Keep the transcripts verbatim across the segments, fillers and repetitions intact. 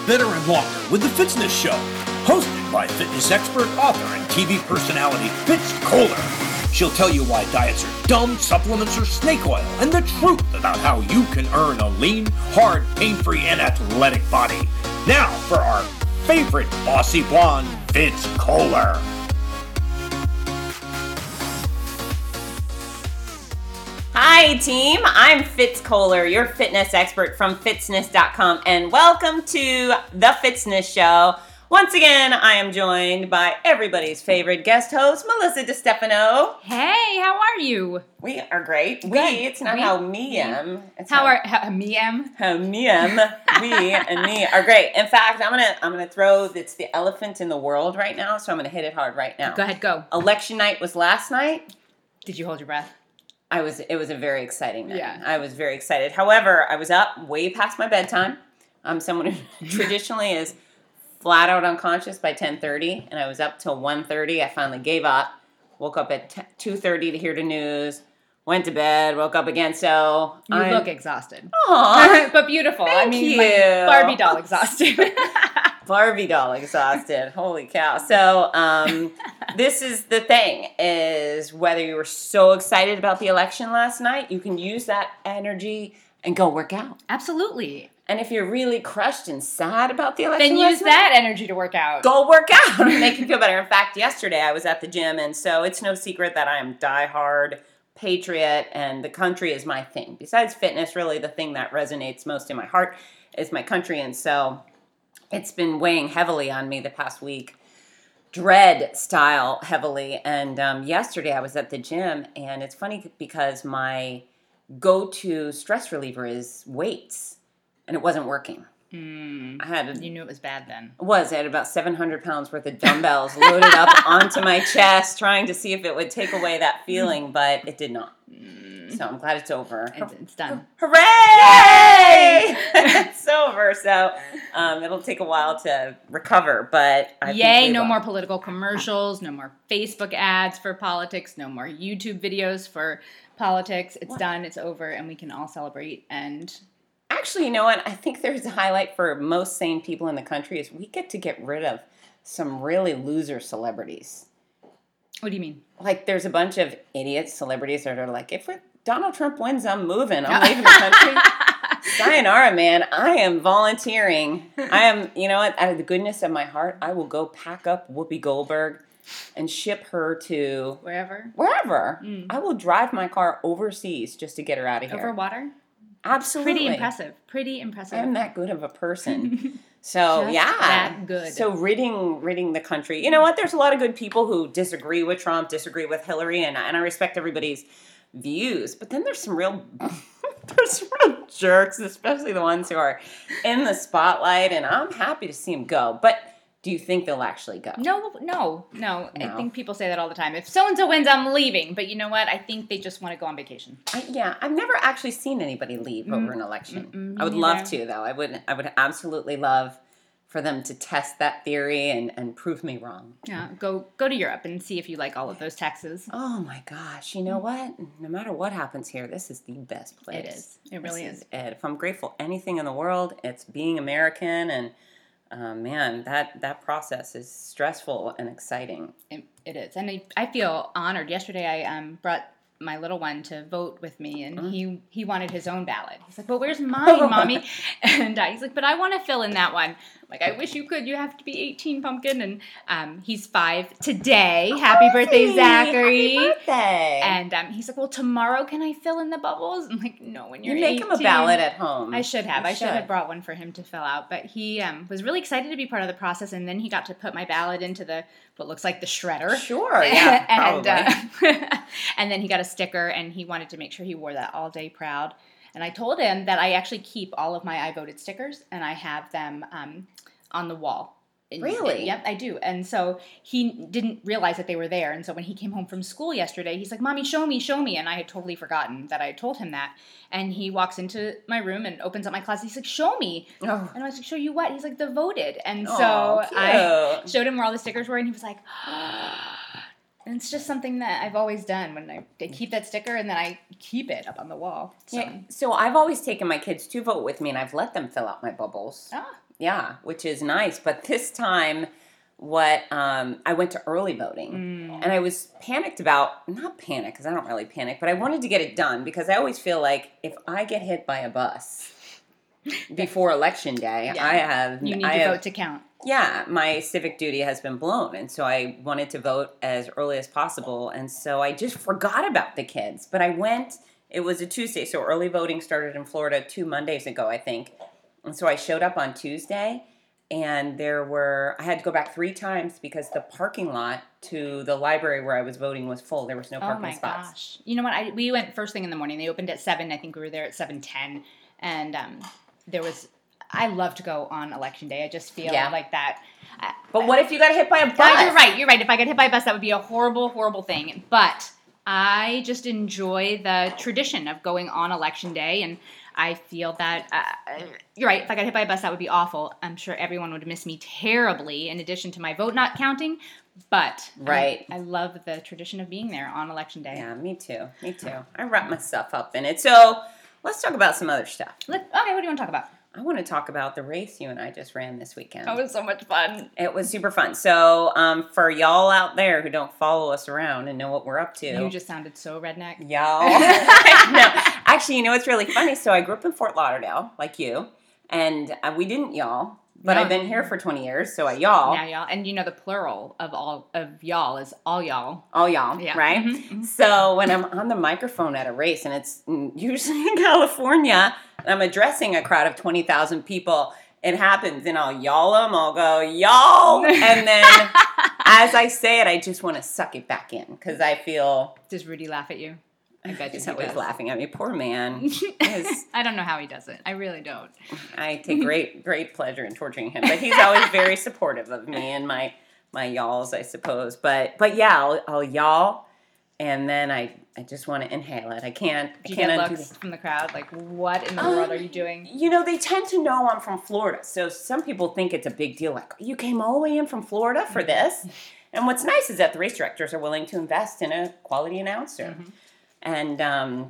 Better and Longer with the Fitzness Show, hosted by fitness expert, author, and T V personality Fitz Kohler. She'll tell you why diets are dumb, supplements are snake oil, and the truth about how you can earn a lean, hard, pain-free, and athletic body. Now for our favorite bossy blonde, Fitz Kohler. Hi team, I'm Fitz Kohler, your fitness expert from fitzness dot com, and welcome to the Fitzness Show. Once again, I am joined by everybody's favorite guest host, Melissa DeStefano. Hey, how are you? We are great. Good. We, it's not we, how me am. It's how, how are how, me am? How me am. We and me are great. In fact, I'm gonna I'm gonna throw it's the elephant in the world right now, so I'm gonna hit it hard right now. Go ahead, go. Election night was last night. Did you hold your breath? I was. It was a very exciting night. Yeah. I was very excited. However, I was up way past my bedtime. I'm someone who traditionally is flat out unconscious by ten thirty, and I was up till one thirty. I finally gave up. Woke up at two thirty to hear the news. Went to bed. Woke up again. So you I'm, look exhausted. Aww, but beautiful. Thank I mean, you. like Barbie doll exhausted. Barbie doll exhausted. Holy cow. So um, this is the thing, is whether you were so excited about the election last night, you can use that energy and go work out. Absolutely. And if you're really crushed and sad about the election then last use night, that energy to work out. go work out and make you feel better. In fact, yesterday I was at the gym, and so it's no secret that I am diehard patriot, and the country is my thing. Besides fitness, really the thing that resonates most in my heart is my country, and so it's been weighing heavily on me the past week, dread style heavily. And um, yesterday I was at the gym, and it's funny because my go-to stress reliever is weights, and it wasn't working. Mm, I had you knew it was bad then. It was. I had about seven hundred pounds worth of dumbbells loaded up onto my chest, trying to see if it would take away that feeling, but it did not. So I'm glad it's over. It's, it's done. Hooray! It's over. So um, it'll take a while to recover, but I Yay, think we no will. more political commercials, no more Facebook ads for politics, no more YouTube videos for politics. It's What? done, it's over, and we can all celebrate. And Actually, you know what? I think there's a highlight for most sane people in the country is we get to get rid of some really loser celebrities. what do you mean? Like, there's a bunch of idiot celebrities that are like, if Donald Trump wins, I'm moving. I'm leaving the country. Sayonara, man. I am volunteering. I am, you know what? Out of the goodness of my heart, I will go pack up Whoopi Goldberg and ship her to Wherever? wherever. Mm. I will drive my car overseas just to get her out of here. Over water? Absolutely. Pretty impressive. Pretty impressive. I'm that good of a person. So, Just yeah. that good. So, ridding ridding the country. You know what? There's a lot of good people who disagree with Trump, disagree with Hillary, and, and I respect everybody's views. But then there's some real there's some real jerks, especially the ones who are in the spotlight, and I'm happy to see them go. But do you think they'll actually go? No, no, no, No. I think people say that all the time. If so-and-so wins, I'm leaving. But you know what? I think they just want to go on vacation. I, yeah, I've never actually seen anybody leave over an election. Mm-mm, I would me love neither. to, though. I would I would absolutely love for them to test that theory and, and prove me wrong. Yeah, go go to Europe and see if you like all of those taxes. Oh my gosh, you know what? No matter what happens here, this is the best place. It is. It really This is. it. If I'm grateful anything in the world, it's being American, and uh, man, that, that process is stressful and exciting. It, it is, and I, I feel honored. Yesterday, I um brought my little one to vote with me, and Mm. he he wanted his own ballot. He's like, "But where's mine, mommy?" And uh, he's like, "But I want to fill in that one." I'm like, I wish you could. You have to be eighteen, pumpkin. And um, he's five today. Happy birthday, Zachary! Happy birthday! And um, he's like, "Well, tomorrow can I fill in the bubbles?" I'm like, "No, when you you're make him a eighteen." ballot at home. I should have. You I should have brought one for him to fill out. But he um, was really excited to be part of the process, and then he got to put my ballot into the what looks like the shredder. Sure, yeah, and probably. uh, and then he got a sticker, and he wanted to make sure he wore that all day proud. And I told him that I actually keep all of my I voted stickers, and I have them um, on the wall. And- Really? Yep, I do. And so he didn't realize that they were there. And so when he came home from school yesterday, he's like, "Mommy, show me, show me." And I had totally forgotten that I had told him that. And he walks into my room and opens up my closet. He's like, "Show me." Oh. And I was like, "Show you what?" He's like, "The voted." And so Aw, I cute. showed him where all the stickers were, and he was like, and it's just something that I've always done when I, I keep that sticker and then I keep it up on the wall. So. Yeah, so I've always taken my kids to vote with me, and I've let them fill out my bubbles. Ah. yeah, which is nice. But this time, what um, I went to early voting, Mm. and I was panicked about, not panic, because I don't really panic, but I wanted to get it done, because I always feel like if I get hit by a bus before Election Day, Yeah. I have... You need I to have, vote to count. Yeah, my civic duty has been blown, and so I wanted to vote as early as possible, and so I just forgot about the kids. But I went, it was a Tuesday, so early voting started in Florida two Mondays ago, I think. And so I showed up on Tuesday, and there were, I had to go back three times because the parking lot to the library where I was voting was full. There was no parking Oh my spots. gosh! You know what? I, we went first thing in the morning. They opened at seven. I think we were there at seven ten, and um, there was. I love to go on election day. I just feel Yeah. like that. I, But what if you got hit by a bus? Uh, you're right. You're right. If I get hit by a bus, that would be a horrible, horrible thing. But I just enjoy the tradition of going on election day, and I feel that uh, you're right. If I got hit by a bus, that would be awful. I'm sure everyone would miss me terribly. In addition to my vote not counting, but Right. I, I love the tradition of being there on election day. Yeah, me too. Me too. I wrap myself up in it. So let's talk about some other stuff. Let, okay, what do you want to talk about? I want to talk about the race you and I just ran this weekend. That was so much fun. It was super fun. So, um, for y'all out there who don't follow us around and know what we're up to, You just sounded so redneck. y'all. No, actually, you know what's really funny? So, I grew up in Fort Lauderdale, like you, and uh, we didn't y'all, but No. I've been here for twenty years, so I y'all, Now y'all, and you know the plural of all of y'all is all y'all. all y'all, Yeah. right? Mhm, mhm. So, when I'm on the microphone at a race, and it's usually in California, and I'm addressing a crowd of twenty thousand people, it happens, and I'll y'all them, I'll go, y'all, and then as I say it, I just want to suck it back in, because I feel... Does Rudy laugh at you? I bet you He's he always does. laughing at me. Poor man. His- I don't know how he does it. I really don't. I take great, great pleasure in torturing him, but he's always very supportive of me and my my y'alls, I suppose. But but yeah, I'll, I'll y'all, and then I, I just want to inhale it. I can't. Do you I can't get undo looks the- from the crowd like, what in the Um, world are you doing? You know, they tend to know I'm from Florida, so some people think it's a big deal. Like, you came all the way in from Florida for this. And what's nice is that the race directors are willing to invest in a quality announcer. Mm-hmm. And um,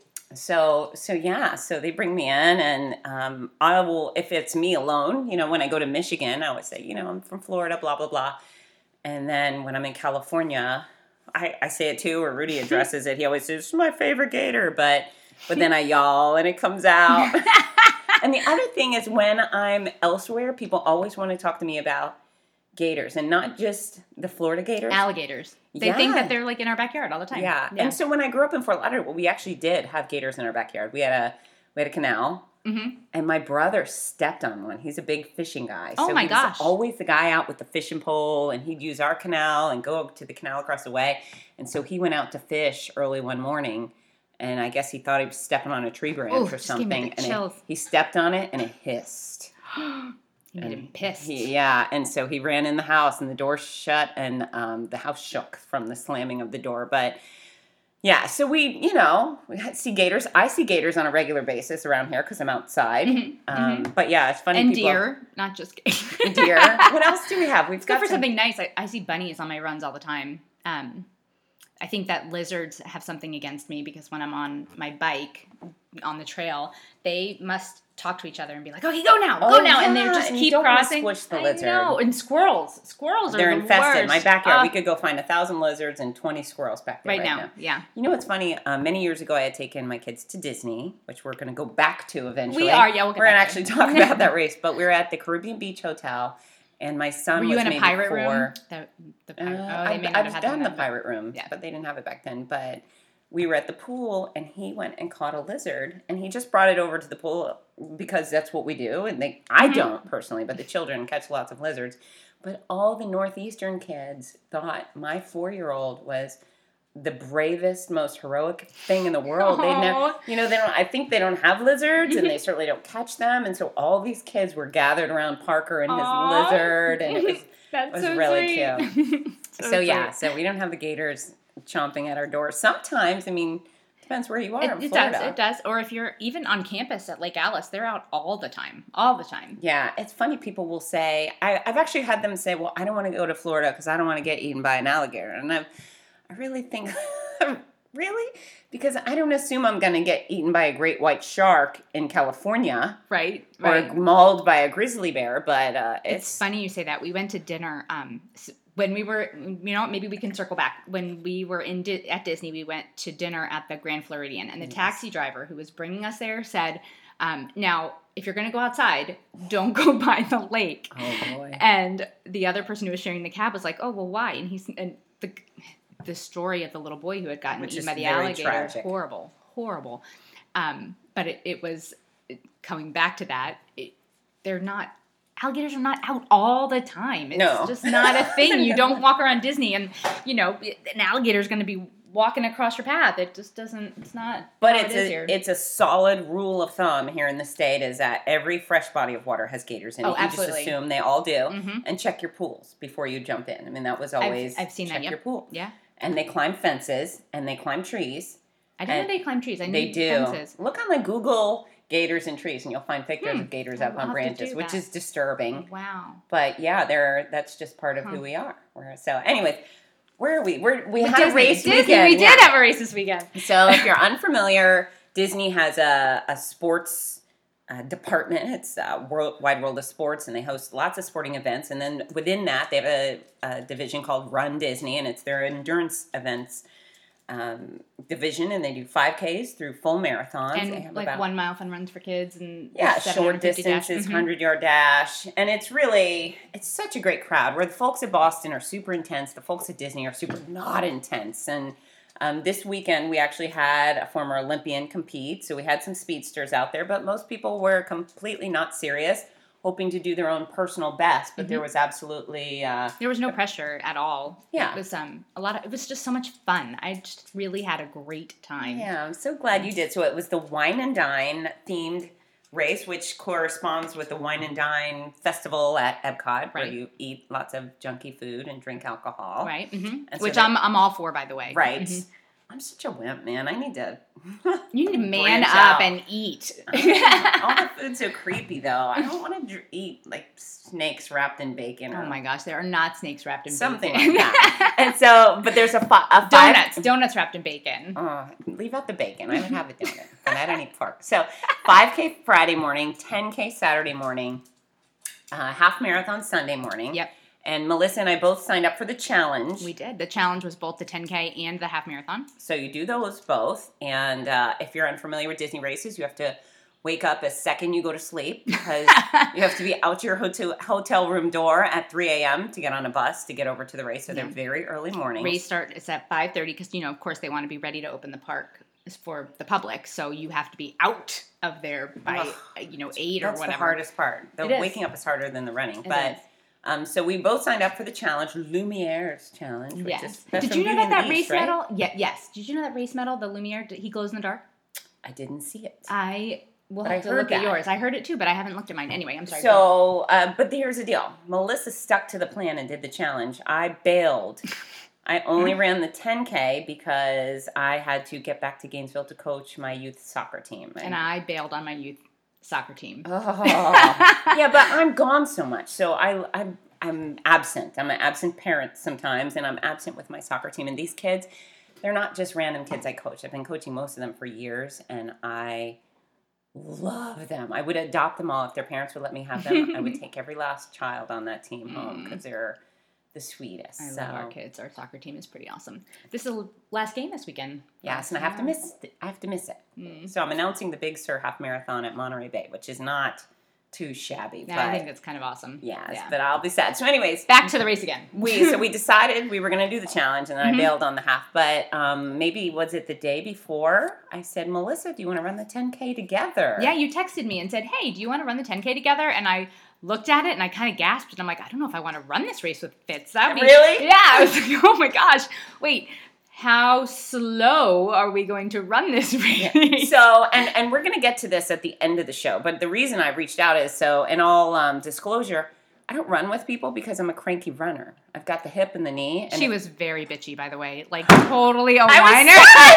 so, so yeah, so they bring me in, and um, I will, if it's me alone, you know, when I go to Michigan, I always say, you know, I'm from Florida, blah, blah, blah. And then when I'm in California, I, I say it too, or Rudy addresses it. He always says, "It's my favorite gator," but but then I y'all, and it comes out. And the other thing is, when I'm elsewhere, people always want to talk to me about gators, and not just the Florida gators. Alligators. They think Yeah. that they're like in our backyard all the time. Yeah. And so when I grew up in Fort Lauderdale, well, we actually did have gators in our backyard. We had a we had a canal, Mhm. and my brother stepped on one. He's a big fishing guy. Oh so my he gosh. was always the guy out with the fishing pole, and he'd use our canal and go to the canal across the way. And so he went out to fish early one morning, and I guess he thought he was stepping on a tree branch Ooh, or just gave me something. the And it, chills. he stepped on it, and it hissed. You made him pissed. He, yeah, and so he ran in the house, and the door shut, and um, the house shook from the slamming of the door. But yeah, so we, you know, we had- see gators. I see gators on a regular basis around here because I'm outside. Mhm, Um, But yeah, it's funny. and people, deer, not just deer. What else do we have? We've Let's go got for some- something nice. I, I see bunnies on my runs all the time. Um, I think that lizards have something against me because when I'm on my bike on the trail, they must talk to each other and be like, "Okay, go now, go Oh, now," and they yeah, just and you keep don't wanna crossing. squish the I lizard. know. And squirrels, squirrels are They're the infested. worst. My backyard, Uh, we could go find a thousand lizards and twenty squirrels back there right, right, now. now. Yeah, You know what's funny? Uh, many years ago, I had taken my kids to Disney, which we're going to go back to eventually. we are. Yeah, we'll get We're going to back actually to it. talk about that race, but we were at the Caribbean Beach Hotel, and my son Were was you in a maybe pirate four. room? The, the Uh, pirate. oh, they I've, may not have I've had done them the then, but- pirate room, Yeah. but they didn't have it back then. But we were at the pool, and he went and caught a lizard, and he just brought it over to the pool because that's what we do. And they, I Mhm. don't personally, but the children catch lots of lizards. But all the Northeastern kids thought my four-year-old was the bravest, most heroic thing in the world. They never, Aw. you know, they don't. I think they don't have lizards, and they certainly don't catch them. And so all these kids were gathered around Parker and his Aw. lizard, and it was. That's was so really sweet. So, yeah, so we don't have the gators chomping at our door. Sometimes, I mean, depends where you are It, in it Florida. does. It does. Or if you're even on campus at Lake Alice, they're out all the time. All the time. Yeah, it's funny. People will say, I, I've actually had them say, well, I don't want to go to Florida because I don't want to get eaten by an alligator. And I've, I really think, really? Because I don't assume I'm going to get eaten by a great white shark in California. Right, Or right. mauled by a grizzly bear, but uh, It's, it's... funny you say that. We went to dinner um, s- when we were, you know, maybe we can circle back. When we were in Di- at Disney, we went to dinner at the Grand Floridian, and the Yes. taxi driver who was bringing us there said, um, now, if you're going to go outside, don't go by the lake. Oh, boy. And the other person who was sharing the cab was like, oh, well, why? And he's, and the, the story of the little boy who had gotten Which eaten is by the very alligator, tragic. horrible, horrible. Um, but it, it was, coming back to that, it, they're not, alligators are not out all the time. It's No. just not a thing. You don't walk around Disney and, you know, an alligator's going to be walking across your path. It just doesn't, it's not But how it's it is a, here. it's a solid rule of thumb here in the state is that every fresh body of water has gators in it. Oh, You absolutely. just assume they all do. Mhm. And check your pools before you jump in. I mean, that was I've- always I've seen that, check yep. your pool. Yeah. And they climb fences and they climb trees. I didn't and know they climb trees. I knew They do. fences. Look on the Google gators and trees and you'll find pictures Hmm. of gators I'll up have on to branches, do which that. is disturbing. Wow. But yeah, they're that's just part of Huh. who we are. We're, so anyways, where are we? We're, we But had Disney, a race Disney, weekend. we did yeah. have a race this weekend. So if you're unfamiliar, Disney has a, a sports uh, department. It's a world, wide world of sports, and they host lots of sporting events. And then within that, they have a, a division called Run Disney, and it's their endurance events um, division. And they do five Ks through full marathons. They And have like about- one mile fun runs for kids and yeah, seven short hundred fifty dash. distances, Mhm. hundred-yard dash. And it's really, it's such a great crowd where the folks at Boston are super intense. The folks at Disney are super not intense. And um, this weekend, we actually had a former Olympian compete. So we had some speedsters out there, but most people were completely not serious, hoping to do their own personal best. But Mm-hmm. there was absolutely... Uh, There was no pressure at all. Yeah. It was um a lot of it was just so much fun. I just really had a great time. Yeah, I'm so glad you did. So it was the Wine and Dine themed race, which corresponds with the Wine and Dine festival at Epcot, where Right. you eat lots of junky food and drink alcohol. Right. hmm And so Which they- I'm I'm all for, by the way. Right. Mhm. I'm such a wimp, man. I need to. You need to man Branch up out. and eat. All the food's so creepy, though. I don't want to dr- eat like snakes wrapped in bacon. Or Oh my gosh, there are not snakes wrapped in something bacon. like that. And so, but there's a, fi- a five. Donuts, donuts wrapped in bacon. Oh, leave out the bacon. I would have a donut, but I don't eat pork. So, five K Friday morning, ten K Saturday morning, uh, half marathon Sunday morning. Yep. And Melissa and I both signed up for the challenge. We did. The challenge was both the ten K and the half marathon. So you do those both. And uh, if you're unfamiliar with Disney races, you have to wake up a second you go to sleep because you have to be out your hotel hotel room door at three a.m. to get on a bus to get over to the race. So they're Yeah. very early mornings. Race start is at five thirty because, you know, of course they want to be ready to open the park for the public. So you have to be out of there by, Ugh. you know, eight or That's whatever. the hardest part. The It is. waking up is harder than the running. It but is. um, so we both signed up for the challenge, Lumiere's challenge. Which Yes. is, that's Did from you know Beauty that and that the race Beast, right? medal? Yeah, yes. Did you know that race medal, the Lumiere, he glows in the dark? I didn't see it. I will But have I to heard look at that. yours. I heard it too, but I haven't looked at mine. Anyway, I'm sorry. So, uh, but here's the deal. Melissa stuck to the plan and did the challenge. I bailed. I only ran the ten K because I had to get back to Gainesville to coach my youth soccer team. And I bailed on my youth soccer team. Oh, yeah, but I'm gone so much, so I, I'm I'm absent. I'm an absent parent sometimes, and I'm absent with my soccer team. And these kids, they're not just random kids I coach. I've been coaching most of them for years, and I love them. I would adopt them all if their parents would let me have them. I would take every last child on that team home because they're the sweetest. I so. love our kids. Our soccer team is pretty awesome. This is the last game this weekend. Yes, and I have to miss. I have to miss it. Mm. So I'm announcing the Big Sur Half Marathon at Monterey Bay, which is not too shabby. Yeah, but I think that's kind of awesome. yes, Yeah. but I'll be sad. So, anyways, Back to the race again. we so we decided we were going to do the challenge, and then Mhm. I bailed on the half. But um, maybe was it the day before? I said, Melissa, do you want to run the ten K together? Yeah, you texted me and said, hey, do you want to run the ten K together? And I looked at it and I kind of gasped. And I'm like, I don't know if I want to run this race with Fitz. That'd be, Really? Yeah. I was like, oh my gosh. Wait, how slow are we going to run this race? So, and and we're going to get to this at the end of the show. But the reason I reached out is so, in all um, disclosure, I don't run with people because I'm a cranky runner. I've got the hip and the knee. And She if- was very bitchy, by the way. Like, totally a I was whiner.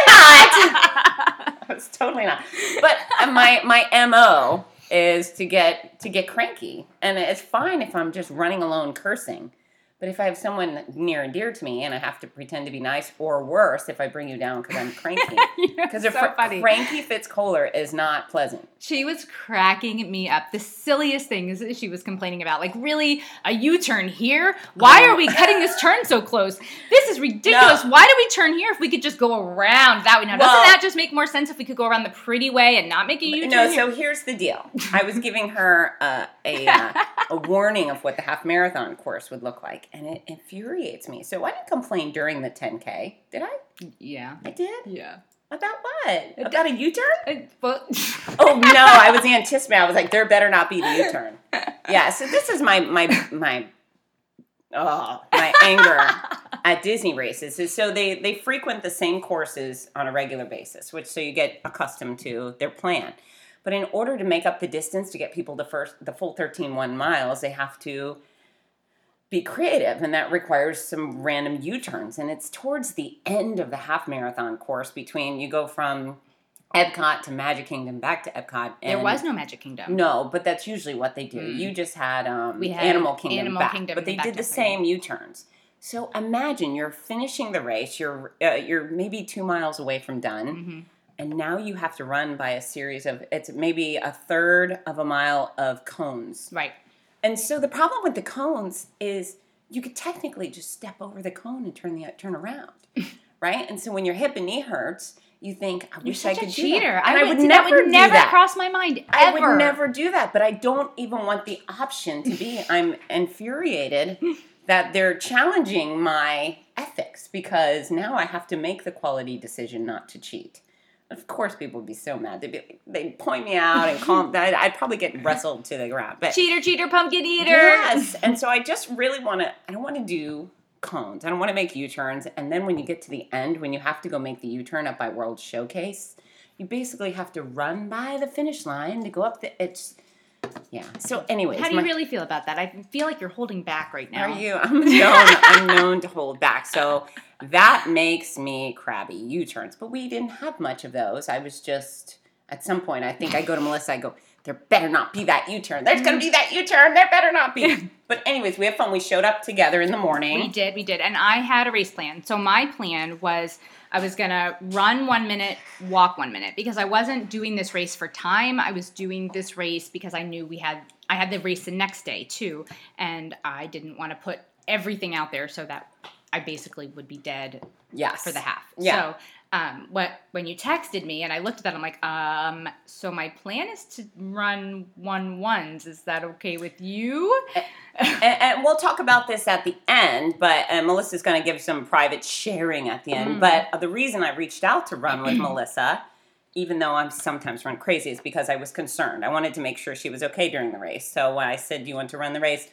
I was totally not. But my my M O is to get to get cranky, and it's fine if I'm just running alone cursing. But if I have someone near and dear to me and I have to pretend to be nice, or worse, if I bring you down because I'm cranky. Because so a fr- funny. cranky Fitz Kohler is not pleasant. She was cracking me up. The silliest things she was complaining about. Like, really? A U-turn here? Why are we cutting this turn so close? This is ridiculous. No. Why do we turn here if we could just go around that way? Now, Well- doesn't that just make more sense if we could go around the pretty way and not make a U-turn? No, so here's the deal. I was giving her uh, a uh, a warning of what the half marathon course would look like, and it infuriates me. So I didn't complain during the ten K, did I? Yeah. I did? Yeah. About what? About a U-turn? Uh, well, Oh no, I was anticipating. I was like, there better not be the U-turn. Yeah, so this is my my my oh my anger at Disney races. Is so they they frequent the same courses on a regular basis, which so you get accustomed to their plan. But in order to make up the distance to get people the first the full thirteen one miles, they have to be creative, and that requires some random U-turns. And it's towards the end of the half marathon course between you go from Epcot to Magic Kingdom back to Epcot. And there was no Magic Kingdom. no, but that's usually what they do. Mm. You just had, um, We had Animal Kingdom Animal back, Kingdom but they back did the different. same U-turns. So imagine you're finishing the race. You're uh, you're maybe two miles away from done, Mm-hmm. and now you have to run by a series of it's maybe a third of a mile of cones. Right. And so the problem with the cones is you could technically just step over the cone and turn the turn around, right? And so when your hip and knee hurts, you think, I You're wish such I could a do cheater. that. And I, would see, never that would do never that. cross my mind ever. I would never do that, but I don't even want the option to be. I'm infuriated that they're challenging my ethics because now I have to make the quality decision not to cheat. Of course, people would be so mad. They'd be, they'd point me out and call me. I'd, I'd probably get wrestled to the ground. But Cheater, cheater, pumpkin eater. yes, and so I just really want to. I don't want to do cones. I don't want to make U-turns. And then when you get to the end, when you have to go make the U-turn up by World Showcase, you basically have to run by the finish line to go up the. It's yeah. So, anyways, How do you my- really feel about that? I feel like you're holding back right now. Are you? I'm known. I'm known to hold back. So that makes me crabby. U-turns, but we didn't have much of those. I was just at some point. I think I go to Melissa. I go, there better not be that U-turn. There's gonna be that U-turn. There better not be. But anyways, we had fun. We showed up together in the morning. We did, we did. And I had a race plan. So my plan was I was going to run one minute, walk one minute, because I wasn't doing this race for time. I was doing this race because I knew we had, I had the race the next day too. And I didn't want to put everything out there so that I basically would be dead Yes. for the half. Yeah. So um, what when you texted me and I looked at that, I'm like, um, so my plan is to run one ones. Is that okay with you? and, and we'll talk about this at the end, but and Melissa's going to give some private sharing at the end. Mm. But the reason I reached out to run with Melissa, even though I'm sometimes run crazy, is because I was concerned. I wanted to make sure she was okay during the race. So when I said, do you want to run the race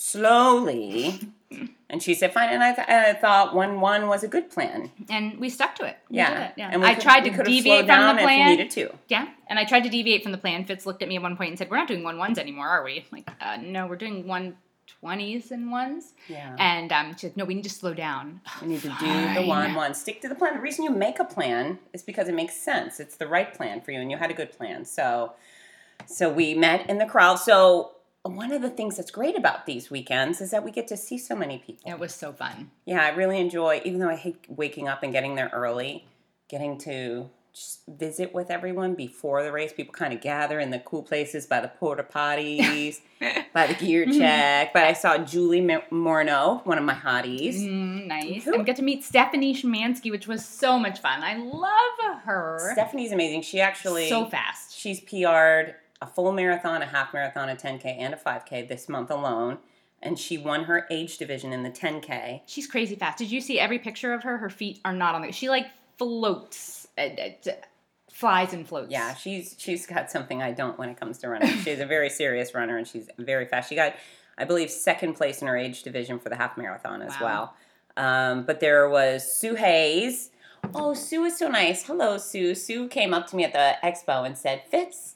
slowly? And she said, fine. And I, th- and I thought one one was a good plan. And we stuck to it. We Yeah. did it, yeah. And we I could- tried we to could have deviate slowed from down the if we plan. needed to. Yeah, and I tried to deviate from the plan. Fitz looked at me at one point and said, we're not doing one ones anymore, are we? I'm like, uh, no, we're doing one twenties and ones. Yeah. And um, she said, no, we need to slow down. You need to do Fine. the one one. Stick to the plan. The reason you make a plan is because it makes sense. It's the right plan for you, and you had a good plan. So, so we met in the crowd. So one of the things that's great about these weekends is that we get to see so many people. It was so fun. Yeah, I really enjoy, even though I hate waking up and getting there early, getting to just visit with everyone before the race. People kind of gather in the cool places by the porta potties, by the gear check. But I saw Julie Morneau, one of my hotties. Mm, nice. Who- And got to meet Stephanie Szymanski, which was so much fun. I love her. Stephanie's amazing. She actually So fast. She's P R'd a full marathon, a half marathon, a ten K, and a five K this month alone. And she won her age division in the ten K. She's crazy fast. Did you see every picture of her? Her feet are not on the... She, like, floats. Uh, uh, flies and floats. Yeah, she's she's got something I don't when it comes to running. She's a very serious runner, and she's very fast. She got, I believe, second place in her age division for the half marathon as Wow. well. Um, but there was Sue Hayes. Oh, Sue is so nice. Hello, Sue. Sue came up to me at the expo and said, Fitz,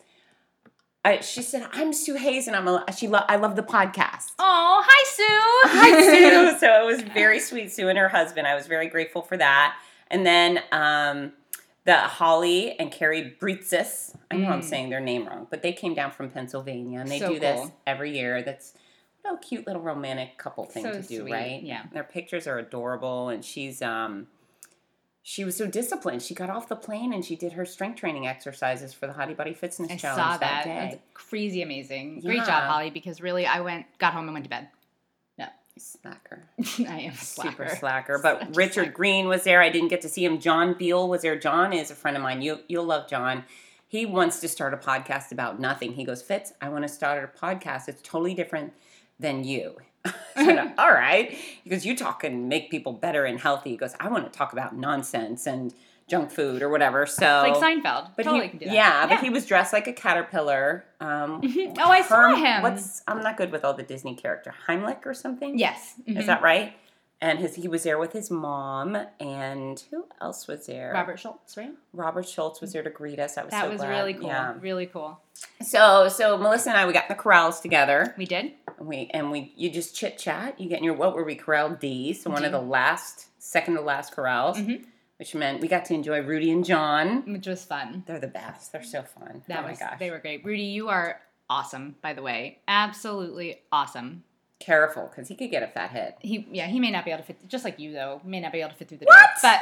I, she said, I'm Sue Hayes, and I'm a, she lo- I love the podcast. Oh, hi, Sue. Hi, Sue. So it was very sweet, Sue and her husband. I was very grateful for that. And then um, the Holly and Carrie Britzis, I know I'm Mm. saying their name wrong, but they came down from Pennsylvania, and they So do this cool. every year. That's know, cute little romantic couple thing So to do, sweet, right? yeah. Their pictures are adorable, and she's um, she was so disciplined. She got off the plane and she did her strength training exercises for the Hottie Body Fitness I Challenge saw that, that. day. That's crazy amazing. Great Yeah. job, Holly, because really I went, got home and went to bed. No. Slacker. I am a slacker. Super slacker. Such But a Richard slacker. Green was there. I didn't get to see him. John Beal was there. John is a friend of mine. You, you'll love John. He wants to start a podcast about nothing. He goes, Fitz, I want to start a podcast. It's totally different than you. I said, all right. He goes, you talk and make people better and healthy. He goes, I want to talk about nonsense and junk food or whatever. So Like Seinfeld. But totally he, can do that. yeah, but he was dressed like a caterpillar. Um, Oh, I saw Herm- him. What's I'm not good with all the Disney character. Heimlich or something? Yes. Mhm. Is that right? And his he was there with his mom, and who else was there? Robert Schultz, right? Robert Schultz was there to greet us. I was That so was glad. really cool. Yeah. Really cool. So so Melissa and I, we got in the corrals together. We did. And we and we you just chit chat. You get in your what were we corral D? So one of D. the last, second to last corrals, Mhm. which meant we got to enjoy Rudy and John. Which was fun. They're the best. They're so fun. That oh was, my gosh. they were great. Rudy, you are awesome, by the way. Absolutely awesome. Careful, because he could get a fat head. He, yeah, he may not be able to fit, just like you though, may not be able to fit through the What? door. But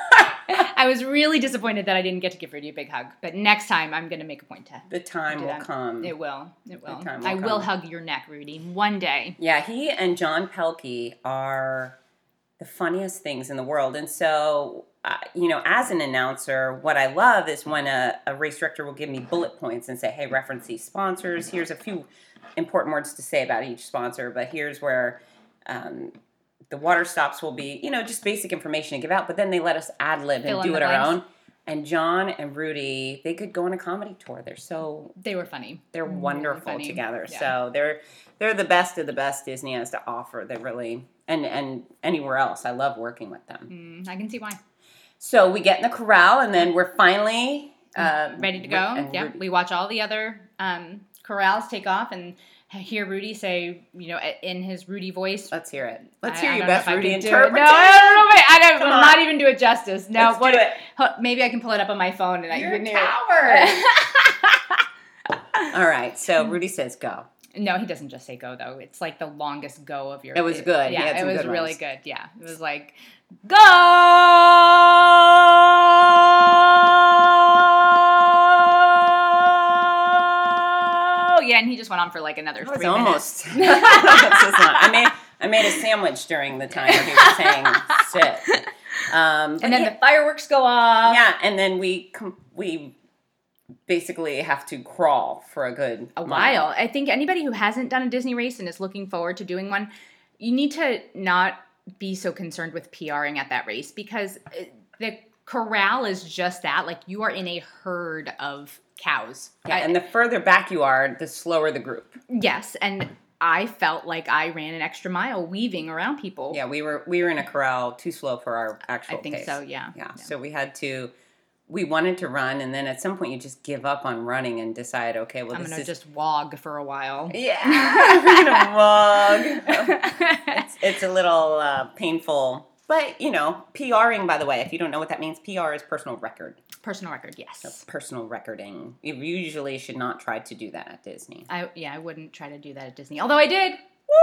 I was really disappointed that I didn't get to give Rudy a big hug. But next time, I'm going to make a point to The time do will that. come. It will. It will. time will I will come. hug your neck, Rudy, one day. Yeah, he and John Pelkey are the funniest things in the world. And so, uh, you know, as an announcer, what I love is when a, a race director will give me bullet points and say, hey, reference these sponsors. Here's a few important words to say about each sponsor, but here's where um, the water stops will be, you know, just basic information to give out. But then they let us ad lib Fill and in do the it our blanks. own. And John and Rudy, they could go on a comedy tour. They're so They were funny. they're Really wonderful funny. together. Yeah. So they're they're the best of the best Disney has to offer. They really and and anywhere else. I love working with them. Mm, I can see why. So we get in the corral, and then we're finally uh, Ready to Ru- go. and Yeah. Rudy- We watch all the other um, corrals take off and hear Rudy say, you know, in his Rudy voice. Let's hear it. Let's I- hear I your don't know best if I Rudy can do it. interpretation. No, I don't know. If I, I don't, Come will on. not even do it justice. No, Let's what, do it. huh, maybe I can pull it up on my phone and I You're can a hear coward. it. All right. So Rudy says go. No, he doesn't just say go though. It's like the longest go of your. It was good. He Yeah, had it some was good really ones. good. Yeah, it was like go. Yeah, and he just went on for like another That was three almost. minutes. That's just not- I made I made a sandwich during the time where he was saying sit. Um, but And then yeah, the fireworks go off. yeah, and then we com- we basically have to crawl for a good A mile. while. I think anybody who hasn't done a Disney race and is looking forward to doing one, you need to not be so concerned with PRing at that race because uh, the corral is just that. Like you are in a herd of cows. Yeah, I- and the further back you are, the slower the group. yes, and I felt like I ran an extra mile weaving around people. Yeah, we were we were in a corral too slow for our actual I think pace. so. Yeah. Yeah, so we had to. We wanted to run, and then at some point you just give up on running and decide, okay, well I'm this gonna is just wog for a while. yeah, we're gonna wog. it's, it's a little uh, painful, but you know, PRing. By the way, if you don't know what that means, P R is personal record. Personal record, yes. So personal recording. You usually should not try to do that at Disney. I yeah, I wouldn't try to do that at Disney. Although I did.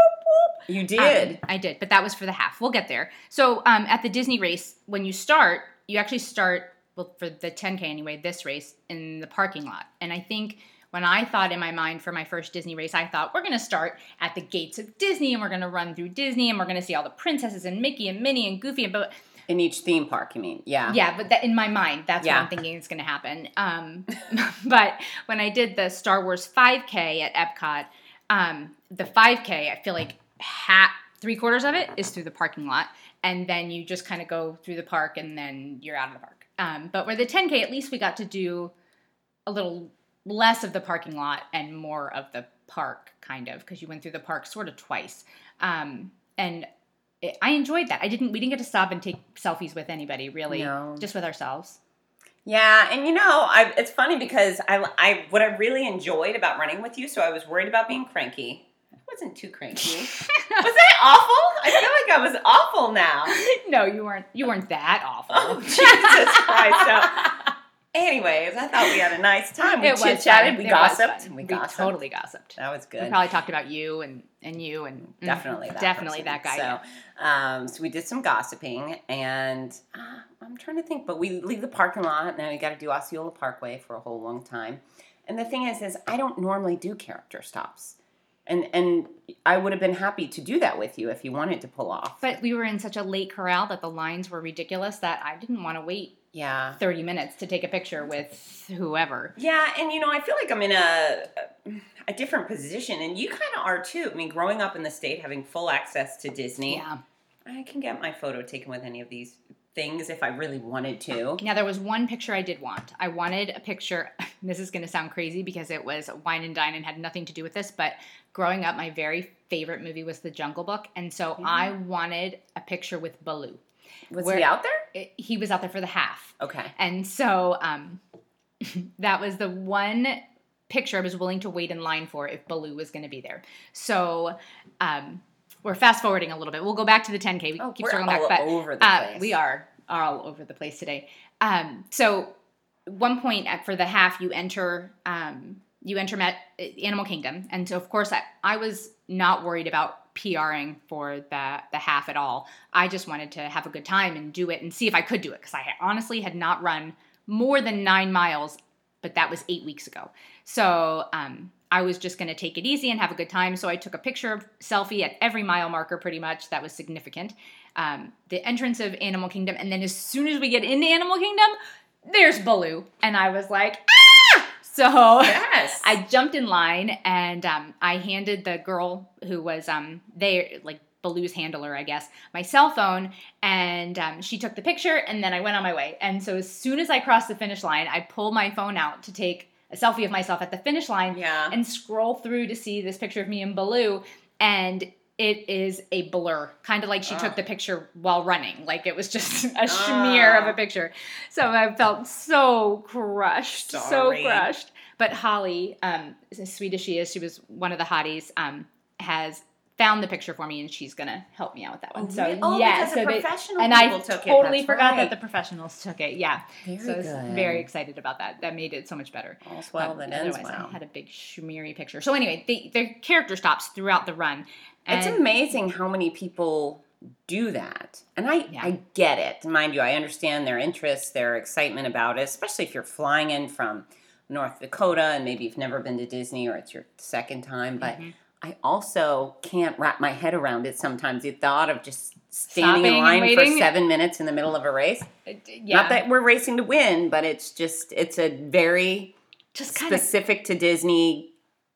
You did. Um, I did, but that was for the half. We'll get there. So um, at the Disney race, when you start, you actually start, well, for the ten K anyway, this race, in the parking lot. And I think when I thought in my mind for my first Disney race, I thought we're going to start at the gates of Disney and we're going to run through Disney and we're going to see all the princesses and Mickey and Minnie and Goofy. And but In each theme park, you mean? Yeah. yeah, but that, in my mind, that's Yeah. what I'm thinking is going to happen. Um, but when I did the Star Wars five K at Epcot, um, the five K, I feel like half, three quarters of it is through the parking lot, and then you just kind of go through the park, and then you're out of the park. Um, but where the ten K, at least we got to do a little less of the parking lot and more of the park, kind of, because you went through the park sort of twice. Um, and it, I enjoyed that. I didn't. We didn't get to stop and take selfies with anybody, really, No. just with ourselves. Yeah, and you know, I, it's funny because I, I, what I really enjoyed about running with you, so I was worried about being cranky. I wasn't too cranky. Was that awful? I feel like I was awful now. No, you weren't. You weren't that awful. Oh, Jesus Christ. So, Anyways, I thought we had a nice time. We It was chit-chatted, fun. we It was gossiped. fun. We We gossiped. totally gossiped. That was good. We probably talked about you and, and you and mm, Definitely that definitely person. that guy. So, yeah. um, so we did some gossiping, and uh, I'm trying to think, but we leave the parking lot, and then we got to do Osceola Parkway for a whole long time. And the thing is, is I don't normally do character stops. And and I would have been happy to do that with you if you wanted to pull off. But we were in such a late corral that the lines were ridiculous that I didn't want to wait yeah. thirty minutes to take a picture with whoever. Yeah, and you know, I feel like I'm in a a different position, and you kind of are too. I mean, growing up in the state, having full access to Disney, Yeah. I can get my photo taken with any of these things if I really wanted to. Now, there was one picture I did want. I wanted a picture. This is going to sound crazy because it was Wine and Dine and had nothing to do with this, but growing up, my very favorite movie was The Jungle Book, and so Yeah. I wanted a picture with Baloo. Was Where- he out there? It- he was out there for the half. Okay. And so um, that was the one picture I was willing to wait in line for if Baloo was going to be there. So um, we're fast forwarding a little bit. We'll go back to the ten K. We Oh, keep we're circling all back, but over the uh, place. we are all over the place today. Um, so one point at, for the half, you enter um, you enter Met, Animal Kingdom, and so of course I, I was not worried about PRing for the the half at all. I just wanted to have a good time and do it and see if I could do it because I honestly had not run more than nine miles, but that was eight weeks ago. So um, I was just going to take it easy and have a good time. So I took a picture, selfie at every mile marker pretty much. That was significant. Um, the entrance of Animal Kingdom, and then as soon as we get into Animal Kingdom, there's Baloo, and I was like, ah! So Yes. I jumped in line, and um, I handed the girl who was um they like Baloo's handler, I guess, my cell phone, and um, she took the picture, and then I went on my way. And so as soon as I crossed the finish line, I pulled my phone out to take a selfie of myself at the finish line, Yeah. and scroll through to see this picture of me and Baloo, and it is a blur, kind of like she Oh. took the picture while running. Like it was just a smear of Oh. a picture. So I felt so crushed, Sorry. so crushed. But Holly, um, as sweet as she is, she was one of the hotties, um, has found the picture for me, and she's gonna help me out with that one. Oh, so really? Oh, yeah, because the so they- professional and I people took it, totally that's forgot right. that the professionals took it. Yeah, Very so I was good. very excited about that. That made it so much better. All's well Um, that ends otherwise, well. I had a big schmeary picture. So anyway, they, their character stops throughout the run. It's And- amazing how many people do that. And I, Yeah. I get it. Mind you, I understand their interest, their excitement about it, especially if you're flying in from North Dakota and maybe you've never been to Disney or it's your second time. But Mhm. I also can't wrap my head around it sometimes. The thought of just standing Stopping in and line for waiting. seven minutes in the middle of a race. Yeah, Not that we're racing to win, but it's just, it's a very just kind of. specific to Disney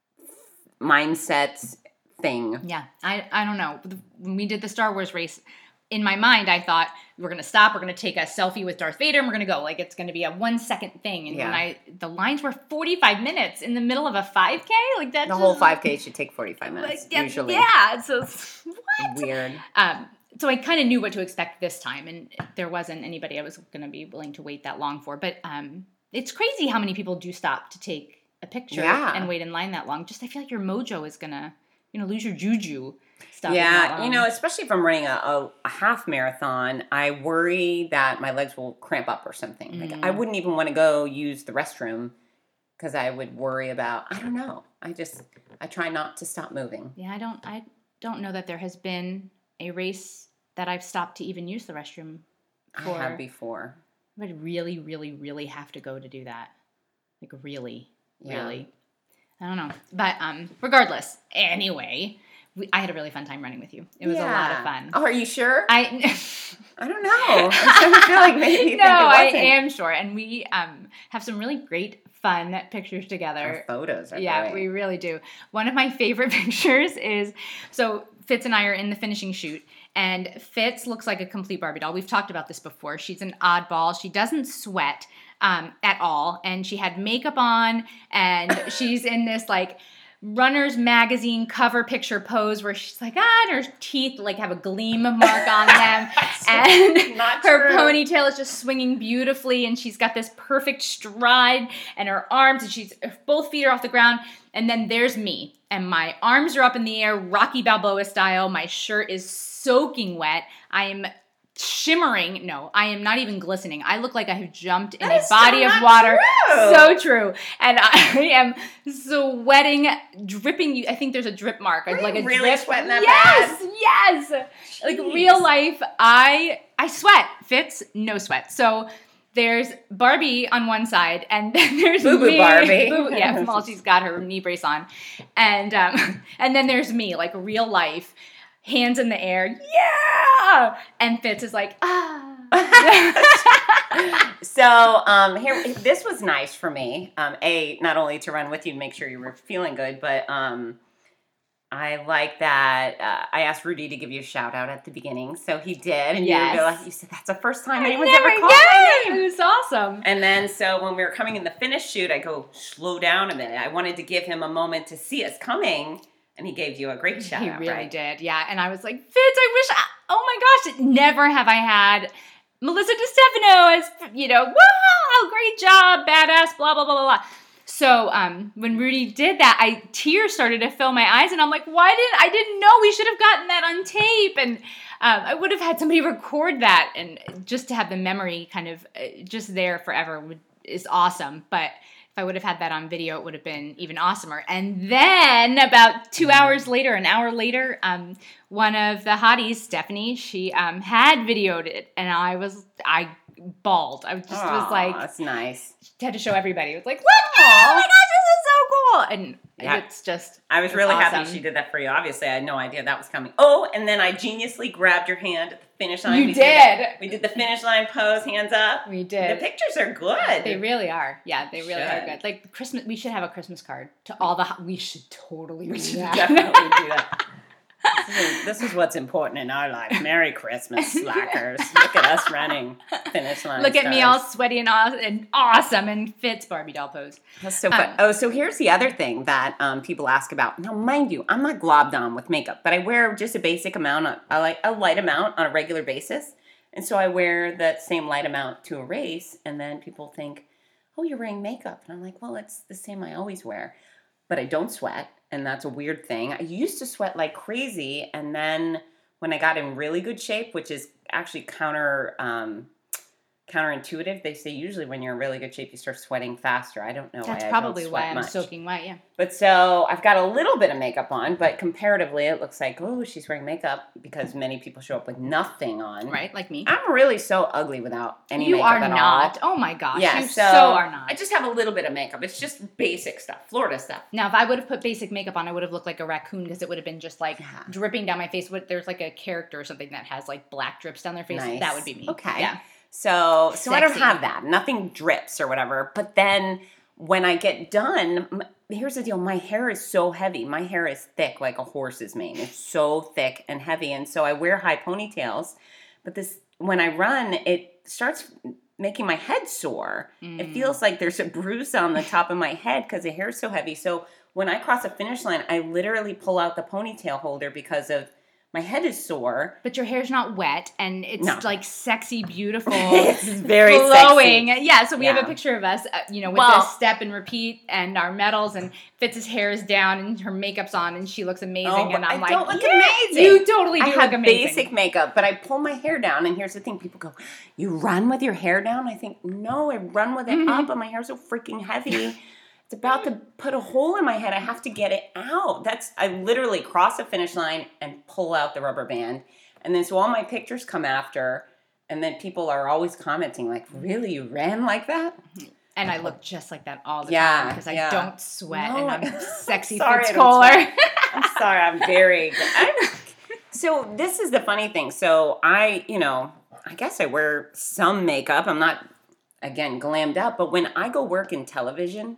mindset thing. Yeah, I I don't know. When we did the Star Wars race, in my mind, I thought we're gonna stop, we're gonna take a selfie with Darth Vader, and we're gonna go. Like it's gonna be a one second thing. And Yeah. when I the lines were forty five minutes in the middle of a five K, like that's The whole just- five K should take forty-five like, minutes, yeah, usually. Yeah, so what? Weird. Um, so I kind of knew what to expect this time, and there wasn't anybody I was going to be willing to wait that long for. But um, it's crazy how many people do stop to take a picture Yeah. and wait in line that long. Just I feel like your mojo is gonna, you know, lose your juju. Stopping that Yeah, you long. know, especially if I'm running a, a, a half marathon, I worry that my legs will cramp up or something. Like I Mm. wouldn't even want to go use the restroom because I would worry about, I don't know. I just, I try not to stop moving. Yeah, I don't. I don't know that there has been a race that I've stopped to even use the restroom. I For- have before. I would really, really, really have to go to do that. Like really, Yeah. really. I don't know, but um, regardless. Anyway, we, I had a really fun time running with you. It was a lot of Yeah. fun. Oh, are you sure? I I don't know. I'm starting to feel like maybe you no, think it I wasn't. am sure, and we um have some really great fun pictures Our together. photos are Yeah, great. we really do. One of my favorite pictures is so Fitz and I are in the finishing shoot, and Fitz looks like a complete Barbie doll. We've talked about this before. She's an oddball. She doesn't sweat um, at all, and she had makeup on, and she's in this like Runner's Magazine cover picture pose where she's like, ah, and her teeth like have a gleam mark on them, and Not her true. ponytail is just swinging beautifully, and she's got this perfect stride, and her arms, and she's both feet are off the ground, and then there's me, and my arms are up in the air, Rocky Balboa style. My shirt is soaking wet. I am shimmering. No, I am not even glistening. I look like I have jumped in That a is body so of not water. true. So true. And I am sweating, dripping. I think there's a drip mark. Were like you a really drip. sweating that yes, bad? yes. Like Jeez. real life, I I sweat. Fitz, no sweat. So there's Barbie on one side, and then there's Boo Boo me. Barbie. Boo, yeah, well, she's got her knee brace on, and um, and then there's me, like real life, hands in the air, yeah. And Fitz is like, ah. So um, here, this was nice for me. Um, a, not only to run with you to make sure you were feeling good, but um, I like that. Uh, I asked Rudy to give you a shout out at the beginning, so he did, and Yes. you realized you said that's the first time I anyone's never ever called yeah, my name. It was awesome. And then, so when we were coming in the finish shoot, I go, slow down a minute. I wanted to give him a moment to see us coming, and he gave you a great shout He out, really right? did, yeah. And I was like, Fitz, I wish, I, oh my gosh, never have I had Melissa DiStefano as, you know, wow, great job, badass, blah, blah, blah, blah, blah. So um, when Rudy did that, I tears started to fill my eyes, and I'm like, why didn't, I didn't know we should have gotten that on tape, and um, I would have had somebody record that, and just to have the memory kind of uh, just there forever would, is awesome, but if I would have had that on video, it would have been even awesomer. And then about two hours later, an hour later, um, one of the hotties, Stephanie, she um, had videoed it, and I was, I bawled. I just Aw, was like, that's nice. had to show everybody. It was like, look, oh my gosh, this is so cool. And Yeah. it's just, I was it's really awesome. happy she did that for you. Obviously, I had no idea that was coming. Oh, and then I geniusly grabbed your hand at the finish line. You we did. that- We did the finish line pose, hands up. We The did. pictures are good. They really are. Yeah, they really are Should. good. Like Christmas, we should have a Christmas card to all the, ho- we should totally We do should that. definitely do that. This is, this is what's important in our life. Merry Christmas, slackers. Look at us running finish line. Look at me all stars. sweaty and, aw- and awesome and Fitz Barbie doll pose. That's so fun. Um, oh, so here's the other thing that um, people ask about. Now, mind you, I'm not globbed on with makeup, but I wear just a basic amount, of, I like a light amount on a regular basis. And so I wear that same light amount to a race, and then people think, oh, you're wearing makeup. And I'm like, well, it's the same I always wear. But I don't sweat, and that's a weird thing. I used to sweat like crazy, and then when I got in really good shape, which is actually counter um, counterintuitive, they say usually when you're in really good shape, you start sweating faster. I don't know That's why probably I don't why sweat I'm much. soaking wet, yeah. But so I've got a little bit of makeup on, but comparatively, it looks like, oh, she's wearing makeup because many people show up with nothing on. Right, like me. I'm really so ugly without any You makeup are at not. all. Oh my gosh, Yeah, you so, so, are not. I just have a little bit of makeup. It's just basic stuff, Florida stuff. Now, if I would have put basic makeup on, I would have looked like a raccoon because it would have been just like Yeah. dripping down my face. What There's like a character or something that has like black drips down their face. Nice. That would be me. Okay. Yeah. So, so I don't Sexy. have that. Nothing drips or whatever. But then when I get done, m- here's the deal. My hair is so heavy. My hair is thick like a horse's mane. It's so thick and heavy. And so I wear high ponytails. But this, when I run, it starts making my head sore. Mm. It feels like there's a bruise on the top of my head because the hair is so heavy. So when I cross a finish line, I literally pull out the ponytail holder because of my head is sore. But your hair's not wet, and it's No. like sexy, beautiful, It's very flowing. sexy. Yeah, so we have Yeah. a picture of us, uh, you know, with Well- the step and repeat and our medals, and Fitz's hair is down and her makeup's on, and she looks amazing. Oh, and but I'm I like, don't look yeah, amazing. You totally do I look have amazing. basic makeup, but I pull my hair down, and here's the thing: people go, "You run with your hair down?" I think, no, I run with it Mhm. up, and my hair's so freaking heavy. It's about to put a hole in my head. I have to get it out. That's I literally cross a finish line and pull out the rubber band, and then so all my pictures come after, and then people are always commenting like, "Really, you ran like that?" And I look just like that all the Yeah, time because yeah. I don't sweat No, and I'm I'm sexy sorry Fitz I don't Kohler. sweat. I'm sorry, I'm very good. I'm, so this is the funny thing. So I, you know, I guess I wear some makeup. I'm not, again, glammed up. But when I go work in television,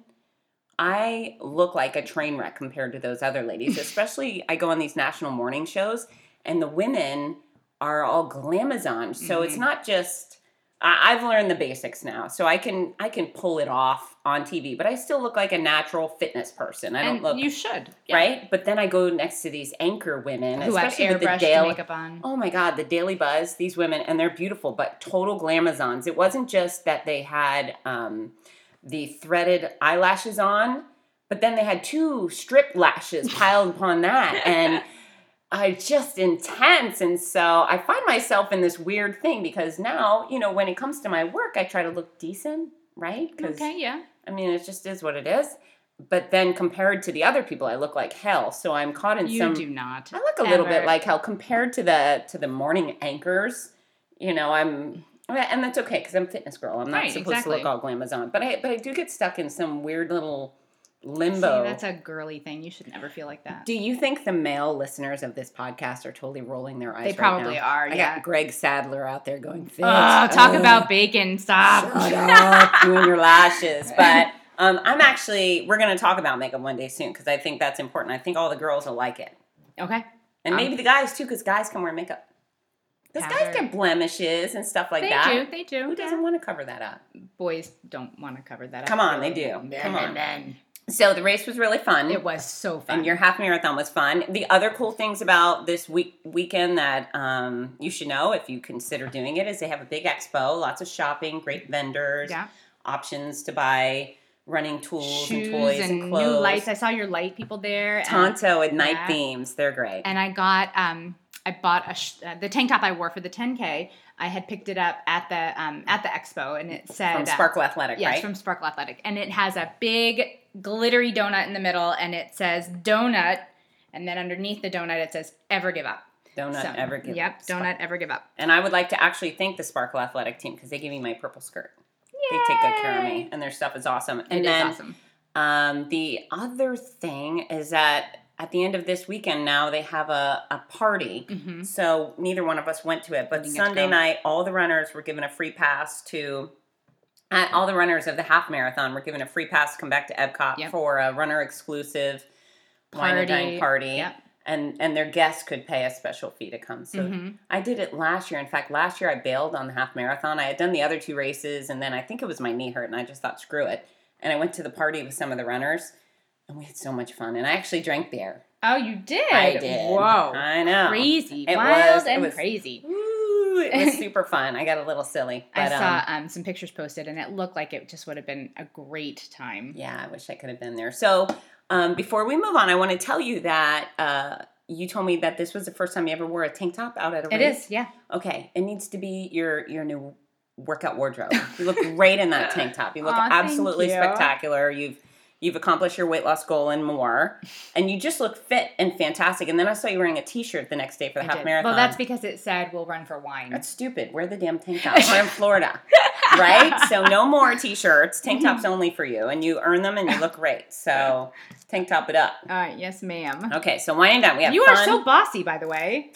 I look like a train wreck compared to those other ladies. Especially I go on these national morning shows, and the women are all glamazon. So it's Mhm. not just... I- I've learned the basics now, so I can I can pull it off on T V, but I still look like a natural fitness person. I don't And look you should. Yeah. right, but then I go next to these anchor women, Who have especially with the airbrushed daily. makeup on. Oh my God, the Daily Buzz. These women, and they're beautiful, but total glamazons. It wasn't just that they had um, the threaded eyelashes on, but then they had two strip lashes piled upon that, and I just intense. And so I find myself in this weird thing because now, you know, when it comes to my work, I try to look decent, right? Okay, yeah. I mean, it just is what it is. But then compared to the other people, I look like hell. So I'm caught in You some... do not. I look a little ever. bit like hell compared to the to the morning anchors. You know, I'm... And that's okay because I'm a fitness girl. I'm not Right, supposed exactly. to look all glamazon. But I, but I do get stuck in some weird little limbo. See, that's a girly thing. You should never feel like that. Do you think the male listeners of this podcast are totally rolling their eyes They right probably now? are, I yeah. got Greg Sadler out there going, Fitz, Oh, talk uh, about bacon. Stop. shut up, you and your lashes. But um, I'm actually, we're going to talk about makeup one day soon because I think that's important. I think all the girls will like it. Okay. And Um, maybe the guys too because guys can wear makeup. Because Yeah, guys they're- get blemishes and stuff like They that. do. They do. Who doesn't yeah. want to cover that up? Boys don't want to cover that up. Come on, they really. do. Come on. So the race was really fun. It was so fun. And your half marathon was fun. The other cool things about this week weekend that um, you should know if you consider doing it is they have a big expo, lots of shopping, great vendors, Yeah. options to buy running tools Shoes and toys and, and clothes. new lights. I saw your light people there. and- Tonto and night Yeah. themes, they're great. And I got, um, I bought a sh- uh, the tank top I wore for the ten K. I had picked it up at the um, at the expo, and it said From Sparkle Athletic, yes, right? from Sparkle Athletic, and it has a big glittery donut in the middle, and it says donut, and then underneath the donut it says ever give up. Donut So, ever give Yep, up. donut ever give up. And I would like to actually thank the Sparkle Athletic team because they gave me my purple skirt. They take good care of me, and their stuff is awesome. And It then is awesome. um, the other thing is that at the end of this weekend now they have a, a party. Mhm. So neither one of us went to it. But Didn't get to Sunday go. night, all the runners were given a free pass to... Uh, all the runners of the half marathon were given a free pass to come back to Epcot Yep. for a runner exclusive wine and Party. dine party. Yep. And and their guests could pay a special fee to come. So Mhm. I did it last year. In fact, last year I bailed on the half marathon. I had done the other two races, and then I think it was my knee hurt, and I just thought, screw it. And I went to the party with some of the runners, and we had so much fun. And I actually drank beer. Oh, you did? I did. Whoa. I know. Crazy. It Wild was- it and was- crazy. Woo, it was super fun. I got a little silly. But, I saw um, um, some pictures posted, and it looked like it just would have been a great time. yeah, I wish I could have been there. So um, before we move on, I want to tell you that uh, you told me that this was the first time you ever wore a tank top out at a race. It is, yeah. Okay, it needs to be your your new workout wardrobe. You look great in that tank top. You look Aw, thank absolutely you. spectacular. You've you've accomplished your weight loss goal and more, and you just look fit and fantastic. And then I saw you wearing a T-shirt the next day for the I half did. marathon. Well, that's because it said we'll run for wine. That's stupid. Wear the damn tank top. We're in Florida, right? So no more T-shirts. Tank tops only for you, and you earn them, and you look great. So tank top it up. All right, yes, ma'am. Okay, so wine and dine. We have You fun. are so bossy, by the way.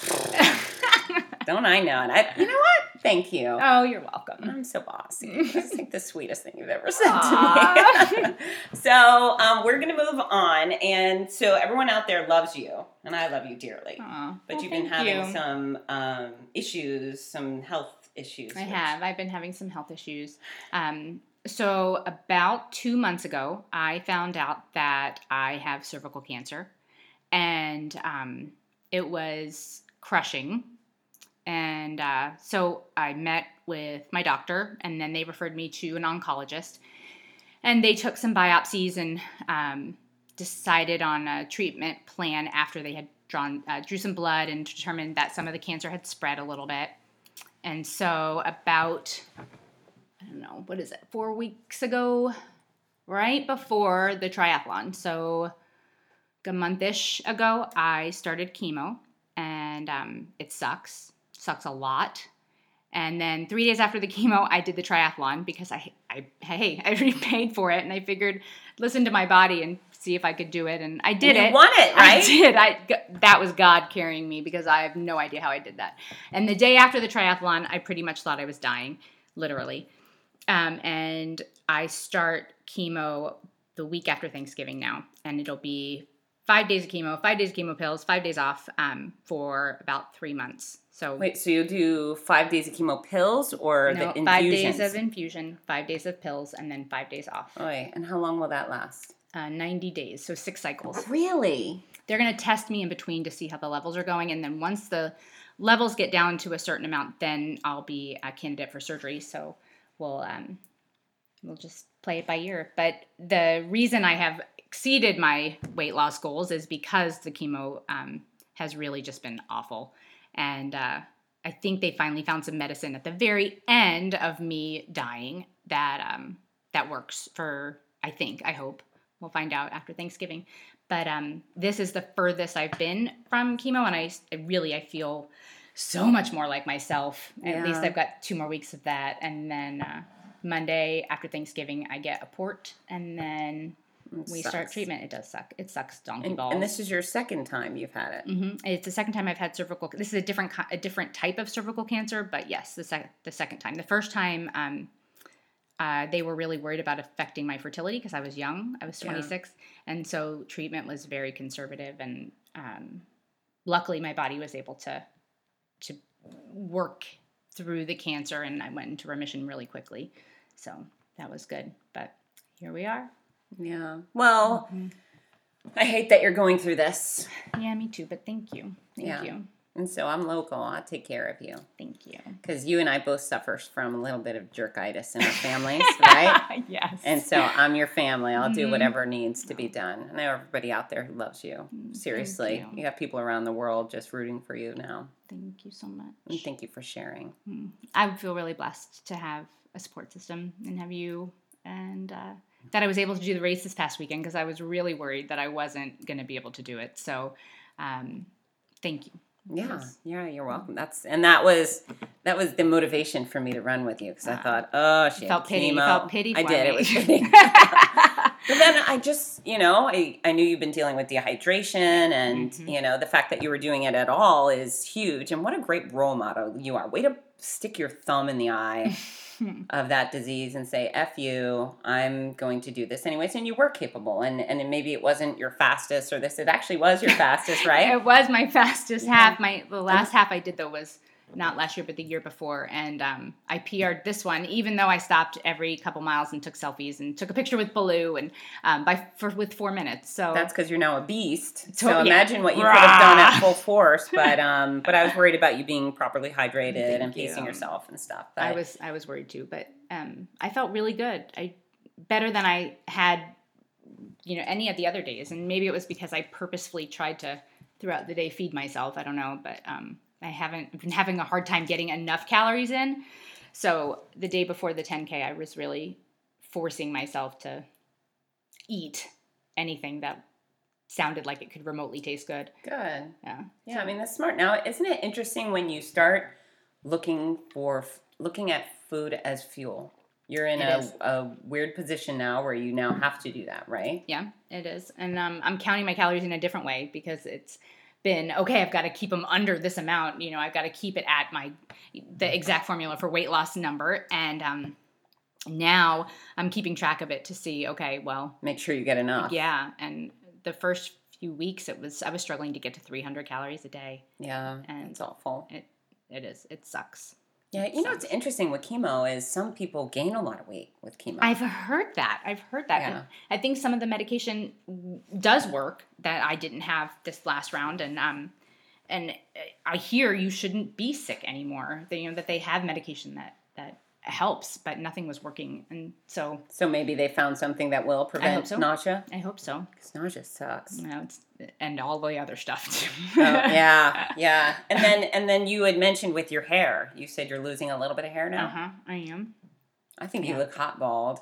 Don't I know it? I, you know what? Thank you. Oh, you're welcome. I'm so bossy. That's like the sweetest thing you've ever said Aw. to me. so um, we're going to move on. And so everyone out there loves you. And I love you dearly. Aw, But well, you've been thank having you. some um, issues, some health issues. I which- have. I've been having some health issues. Um, so about two months ago, I found out that I have cervical cancer, and um, it was crushing. And uh, so I met with my doctor, and then they referred me to an oncologist, and they took some biopsies and um, decided on a treatment plan after they had drawn uh, drew some blood and determined that some of the cancer had spread a little bit. And so about, I don't know, what is it, four weeks ago, right before the triathlon, so a month-ish ago, I started chemo, and um, it sucks. Sucks a lot. And then three days after the chemo, I did the triathlon because I, I hey, I already paid for it, and I figured listen to my body and see if I could do it, and I did You it. won it, right? I did. I that was God carrying me because I have no idea how I did that. And the day after the triathlon, I pretty much thought I was dying, literally. Um, and I start chemo the week after Thanksgiving now, and it'll be five days of chemo, five days of chemo pills, five days off um, for about three months. So Wait, so you do five days of chemo pills or no, the infusions? five days of infusion, five days of pills, and then five days off. Oy, and how long will that last? Uh, ninety days, so six cycles. Really? They're going to test me in between to see how the levels are going, and then once the levels get down to a certain amount, then I'll be a candidate for surgery. So we'll um, we'll just play it by ear. But the reason I have exceeded my weight loss goals is because the chemo um, has really just been awful. And uh, I think they finally found some medicine at the very end of me dying that um, that works for, I think, I hope. We'll find out after Thanksgiving. But um, this is the furthest I've been from chemo, and I, I really, I feel so much more like myself. At Yeah. least I've got two more weeks of that. And then uh, Monday after Thanksgiving, I get a port, and then It we sucks. start treatment. It does suck. It sucks donkey And, balls. and this is your second time you've had it. hmm It's the second time I've had cervical. This is a different ki- a different type of cervical cancer, but yes, the sec- the second time. The first time, um, uh, they were really worried about affecting my fertility because I was young. I was twenty-six, and so treatment was very conservative. And um, luckily, my body was able to to work through the cancer, and I went into remission really quickly. So that was good. But here we are. Yeah. Well, I hate that you're going through this. Yeah, me too. But thank you. Thank Yeah. you. And so I'm local. I'll take care of you. Thank you. Because you and I both suffer from a little bit of jerkitis in our families, right? Yes. And so I'm your family. I'll do Mhm. whatever needs to be done. I know everybody out there who loves you. Seriously. you. You got people around the world just rooting for you now. Thank you so much. And thank you for sharing. I feel really blessed to have a support system and have you, and uh, that I was able to do the race this past weekend because I was really worried that I wasn't going to be able to do it. So um, thank you. Yeah, Yes. yeah, you're welcome. That's and that was that was the motivation for me to run with you because I thought, oh, she felt had pity. You chemo. felt pity I for did. me. It was pity. But then I just, you know, I, I knew you've been dealing with dehydration, and Mhm. you know the fact that you were doing it at all is huge. And what a great role model you are. Way to stick your thumb in the eye of that disease and say, F you, I'm going to do this anyways. And you were capable, and and maybe it wasn't your fastest or this. It actually was your fastest, right? It was my fastest half. My the last half I did though was not last year but the year before, and um, I P R'd this one even though I stopped every couple miles and took selfies and took a picture with Baloo and um, by for with four minutes. So That's because you're now a beast. So, So, yeah. imagine what you could have done at Rah. full force. But um, but I was worried about you being properly hydrated Thank and pacing you. yourself and stuff. But I was I was worried too, but um, I felt really good. I better than I had, you know, any of the other days, and maybe it was because I purposefully tried to throughout the day feed myself. I don't know, but um, I haven't been having a hard time getting enough calories in. So the day before the ten K, I was really forcing myself to eat anything that sounded like it could remotely taste good. good. Yeah. Yeah, I mean that's smart. Now, isn't it interesting when you start looking for looking at food as fuel? You're in It a, is. a weird position now where you now have to do that, right? Yeah, it is. And um, I'm counting my calories in a different way because it's been, okay, I've got to keep them under this amount. You know, I've got to keep it at my, the exact formula for weight loss number. And um, now I'm keeping track of it to see, okay, well, Make sure you get enough. yeah. And the first few weeks, it was, I was struggling to get to three hundred calories a day. Yeah, And it's awful. It, it is. It sucks. Yeah, you know what's interesting with chemo is some people gain a lot of weight with chemo. I've heard that. I've heard that. Yeah. I think some of the medication does work that I didn't have this last round, and um, and I hear you shouldn't be sick anymore. That, you know, that they have medication that that helps, but nothing was working, and so So maybe they found something that will prevent so. nausea. I hope so. Because nausea sucks. You know, it's and all the other stuff too. Oh, yeah, yeah. And then and then you had mentioned with your hair, you said you're losing a little bit of hair now. Uh huh. I am. I think you Yeah. look hot bald.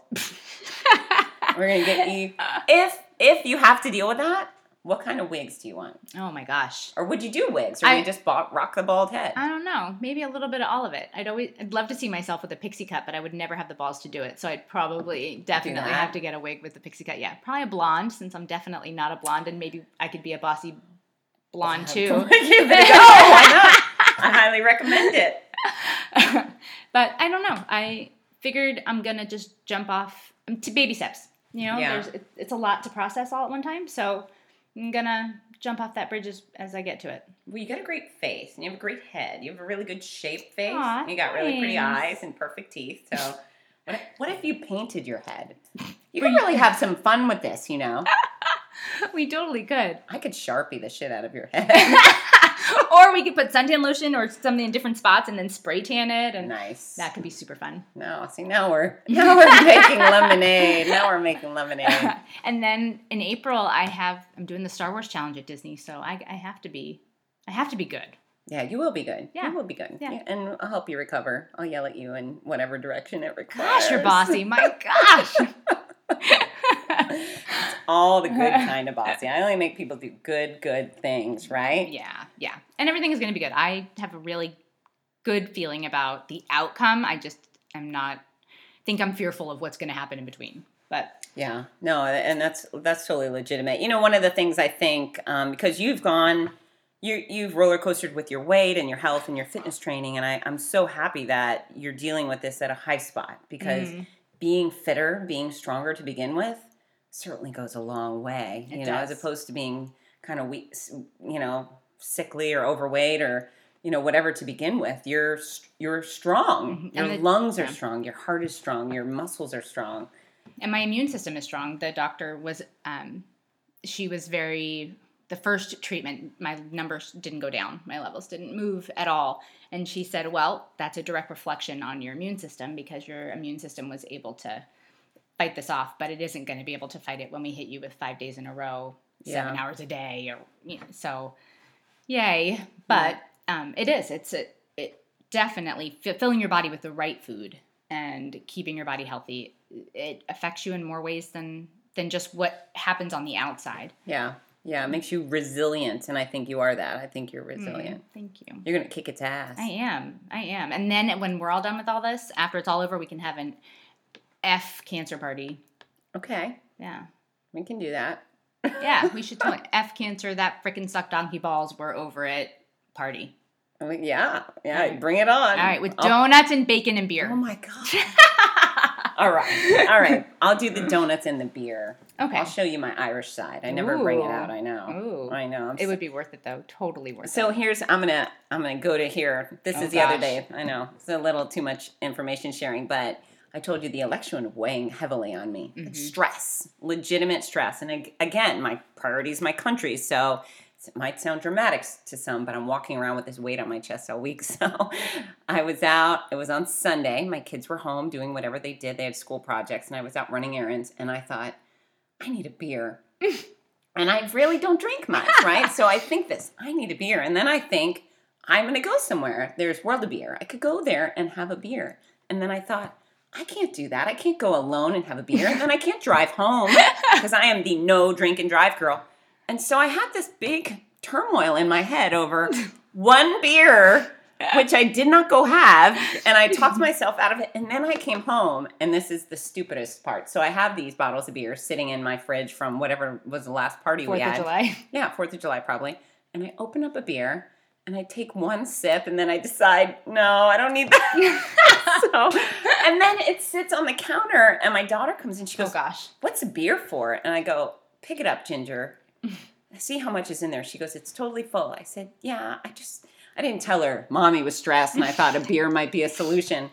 We're gonna get you. If if you have to deal with that, what kind of wigs do you want? Oh my gosh. Or would you do wigs, or I- would you just bo- rock the bald head? I don't know. Maybe a little bit of all of it. I'd always, I'd love to see myself with a pixie cut, but I would never have the balls to do it. So I'd probably definitely that? have to get a wig with the pixie cut. Yeah, probably a blonde, since I'm definitely not a blonde, and maybe I could be a bossy blonde too. Give it a go. Why not? I highly recommend it. But I don't know. I figured I'm gonna just jump off um, to baby steps. You know, Yeah. there's it, it's a lot to process all at one time, so I'm gonna jump off that bridge as, as I get to it. Well, you got a great face, and you have a great head. You have a really good shaped face. Aw, and you got really pretty thanks. eyes and perfect teeth. So, what if, what if you painted your head? You could really have some fun with this, you know. We totally could. I could Sharpie the shit out of your head. Or we could put suntan lotion or something in different spots and then spray tan it, and Nice. that could be super fun. No, see now we're now we're making lemonade. Now we're making lemonade. And then in April, I have I'm doing the Star Wars challenge at Disney, so I, I have to be I have to be good. Yeah, you will be good. Yeah. You will be good. Yeah. Yeah. And I'll help you recover. I'll yell at you in whatever direction it requires. Gosh, you're bossy. My gosh. It's all the good kind of bossy. I only make people do good, good things, right? Yeah, yeah. And everything is going to be good. I have a really good feeling about the outcome. I just am not, think I'm fearful of what's going to happen in between. But Yeah, no, and that's that's totally legitimate. You know, one of the things I think, um, because you've gone, you you've roller coastered with your weight and your health and your fitness training, and I, I'm so happy that you're dealing with this at a high spot, because Mm. being fitter, being stronger to begin with, certainly goes a long way. It You know, as does. opposed to being kind of weak, you know, sickly or overweight or you know whatever to begin with. You're you're strong. Mhm. Your And the- lungs are yeah. strong. Your heart is strong. Your muscles are strong. and my immune system is strong. The doctor was, um, she was very, the first treatment, my numbers didn't go down. My levels didn't move at all. And she said, well, that's a direct reflection on your immune system, because your immune system was able to fight this off, but it isn't going to be able to fight it when we hit you with five days in a row, seven Yeah. hours a day, or, you know, so yay. But um, it is, it's a, it definitely f- filling your body with the right food and keeping your body healthy. It affects you in more ways than than just what happens on the outside. Yeah. Yeah. It makes you resilient. And I think you are that. I think you're resilient. Mm, thank you. You're going to kick its ass. I am. I am. And then when we're all done with all this, after it's all over, we can have an F cancer party. Okay. Yeah. We can do that. Yeah, we should totally F cancer, that frickin' suck donkey balls, we're over it party. Oh, yeah. Yeah. Bring it on. All right, with I'll- donuts and bacon and beer. Oh, my God. All right. All right. I'll do the donuts and the beer. Okay. I'll show you my Irish side. I never bring it Ooh. out. I know. Ooh. I know. I'm It would be worth it though. Totally worth So it. here's I'm gonna I'm gonna go to here. This Oh, is the other gosh. day. I know it's a little too much information sharing, but I told you the election was weighing heavily on me. It's Mhm. stress, legitimate stress, and ag- again, my priority is my country. So it might sound dramatic s- to some, but I'm walking around with this weight on my chest all week. So I was out. It was on Sunday. My kids were home doing whatever they did. They had school projects, and I was out running errands. And I thought, I need a beer. And I really don't drink much, right? So I think this, I need a beer. And then I think, I'm going to go somewhere. There's World of Beer. I could go there and have a beer. And then I thought, I can't do that. I can't go alone and have a beer. And then I can't drive home because I am the no drink and drive girl. And so I had this big turmoil in my head over one beer, which I did not go have. And I talked myself out of it. And then I came home, and this is the stupidest part. So I have these bottles of beer sitting in my fridge from whatever was the last party Fourth we of had. July. Yeah, fourth of July probably. And I open up a beer, and I take one sip, and then I decide, no, I don't need that. so, and then it sits on the counter, and my daughter comes in. She Oh goes, gosh. what's a beer for? And I go, pick it up, Ginger. See how much is in there. She goes, it's totally full. I said, yeah, I just, I didn't tell her Mommy was stressed, and I thought a beer might be a solution.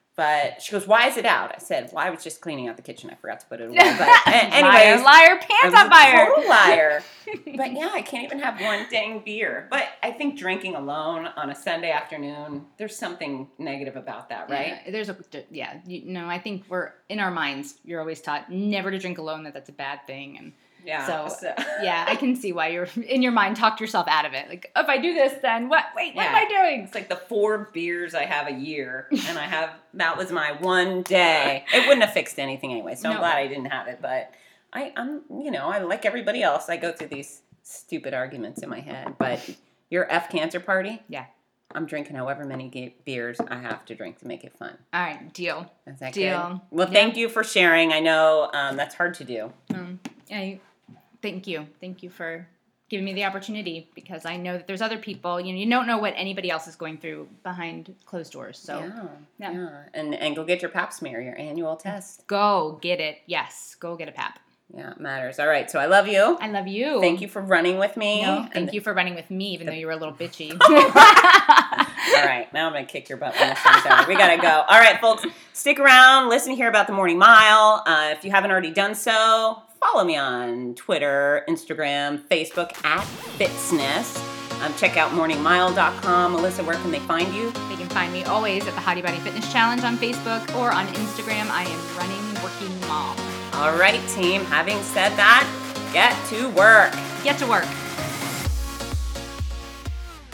But she goes, why is it out? I said, well, I was just cleaning out the kitchen. I forgot to put it away. But a- anyways, liar, liar, I pants was on a fire. total liar. But yeah, I can't even have one dang beer. But I think drinking alone on a Sunday afternoon, there's something negative about that, right? Yeah, there's a yeah. You know, I think we're in our minds. You're always taught never to drink alone. That that's a bad thing, and Yeah. so yeah, I can see why you're in your mind talked yourself out of it. Like, if I do this, then what? Wait, what am I doing? It's like the four beers I have a year, and I have that was my one day. It wouldn't have fixed anything anyway, so I'm No. glad I didn't have it. But I, I'm, you know, I like everybody else. I go through these stupid arguments in my head. But your F cancer party, Yeah. I'm drinking however many ge- beers I have to drink to make it fun. All right, deal. Is that Deal. good? Well, Yeah. thank you for sharing. I know um, that's hard to do. Um, I thank you, thank you for giving me the opportunity, because I know that there's other people. You know, you don't know what anybody else is going through behind closed doors. So yeah, yeah. yeah, and and go get your Pap smear, your annual test. go get it. Yes, go get a pap. Yeah, it matters. All right, so I love you. I love you. Thank you for running with me. No, And thank you for running with me, even though you were a little bitchy. All right, now I'm going to kick your butt when this one's over. We got to go. All right, folks, stick around. Listen here about the Morning Mile. Uh, if you haven't already done so, follow me on Twitter, Instagram, Facebook, at Fitsness. Um, check out morning mile dot com. Melissa, where can they find you? They can find me always at the Hottie Body Fitness Challenge on Facebook, or on Instagram. I am Running Working Mom. All right, team. Having said that, get to work. Get to work.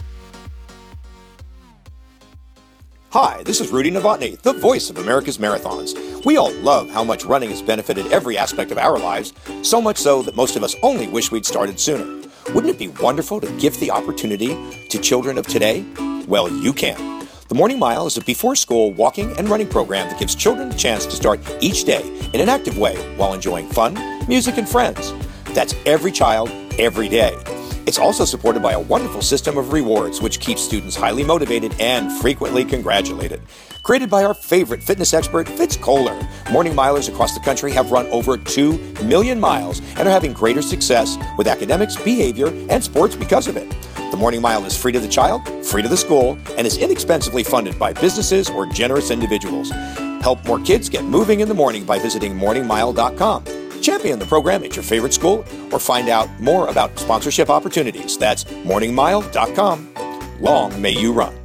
Hi, this is Rudy Novotny, the voice of America's Marathons. We all love how much running has benefited every aspect of our lives, so much so that most of us only wish we'd started sooner. Wouldn't it be wonderful to gift the opportunity to children of today? Well, you can. The Morning Mile is a before-school walking and running program that gives children the chance to start each day in an active way while enjoying fun, music, and friends. That's every child, every day. It's also supported by a wonderful system of rewards, which keeps students highly motivated and frequently congratulated. Created by our favorite fitness expert, Fitz Kohler, Morning Milers across the country have run over two million miles and are having greater success with academics, behavior, and sports because of it. The Morning Mile is free to the child, free to the school, and is inexpensively funded by businesses or generous individuals. Help more kids get moving in the morning by visiting morning mile dot com. Champion the program at your favorite school or find out more about sponsorship opportunities. That's morning mile dot com. Long may you run.